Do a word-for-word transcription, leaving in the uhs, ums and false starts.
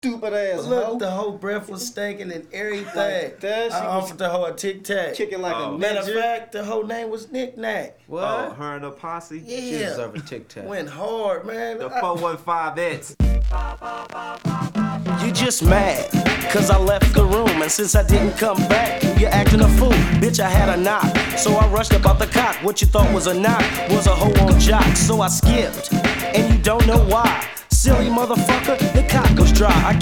Stupid ass Look, hoe. the whole breath was stinking and everything. Like that, she I was offered the whole a tic tac. kicking like Oh. a Matter of ninja. fact, the whole name was Knick Knack. What? Oh, her and her posse. Yeah. She deserve a tic tac. Went hard, man. The I- four one five X. You just mad, cause I left the room. And since I didn't come back, you're acting a fool. Bitch, I had a knock, so I rushed about the cock. What you thought was a knock was a hoe on jock. So I skipped, and you don't know why. Silly motherfucker, the cock was dry. I